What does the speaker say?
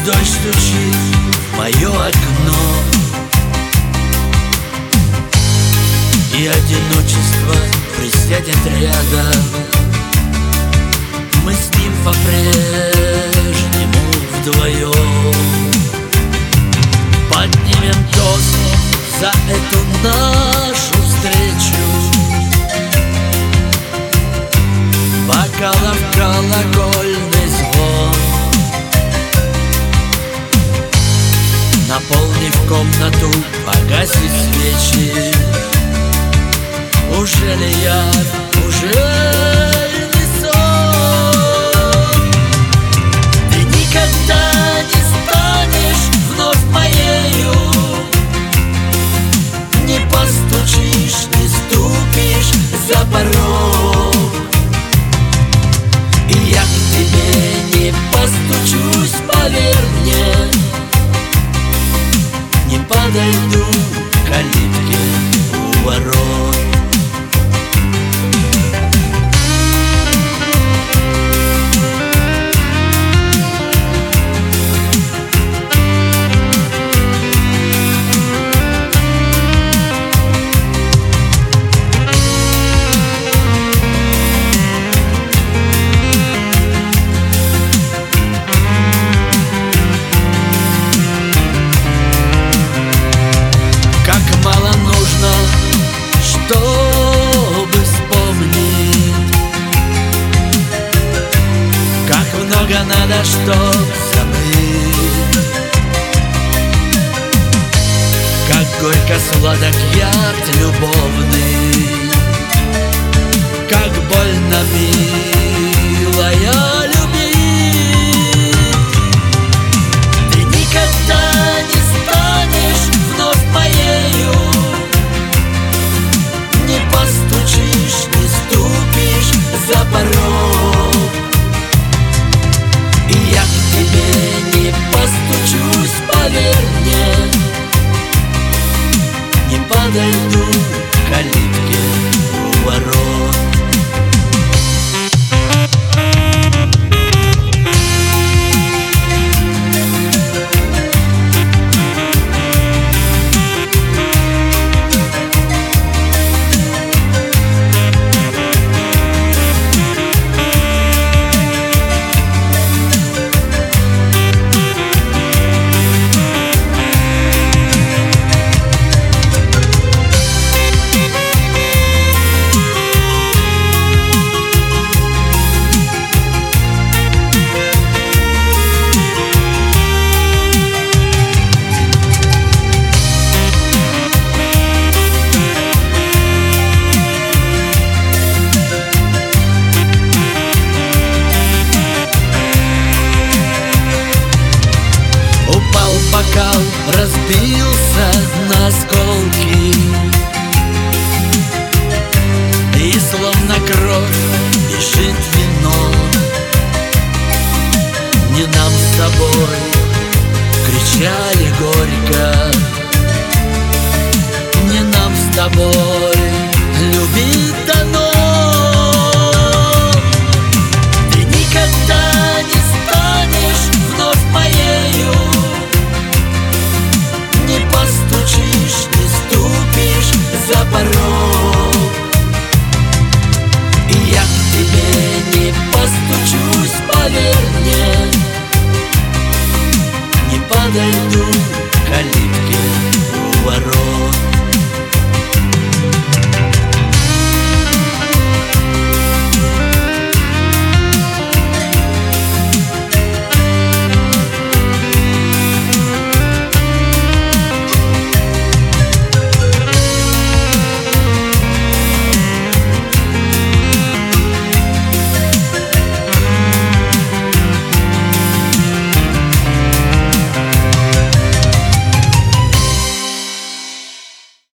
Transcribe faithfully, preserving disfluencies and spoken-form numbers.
дождь стучит в мое окно, и одиночество присядет рядом. Мы с ним по-прежнему вдвоем поднимем тост за эту нашу встречу. Бокалов колокольный звон, наполнив комнату, погасит свечи. Уже ли я, уже ли сон? Ты никогда не станешь вновь моею, не постучишь, не ступишь за порог, и я к тебе не постучусь, поверь мне, не подойду к калитке у ворот. Мало нужно, чтобы вспомнить, как много надо, чтоб забыть, как горько сладок яд любовный, как больно милая любить. Ты никогда не станешь вновь моею, не постучишь, не ступишь за порог, и я к тебе не постучусь, поверь мне, не подойду к калитке у ворот. Бокал разбился на осколки, и словно кровь бежит вино. Не нам с тобой кричали горько, не нам с тобой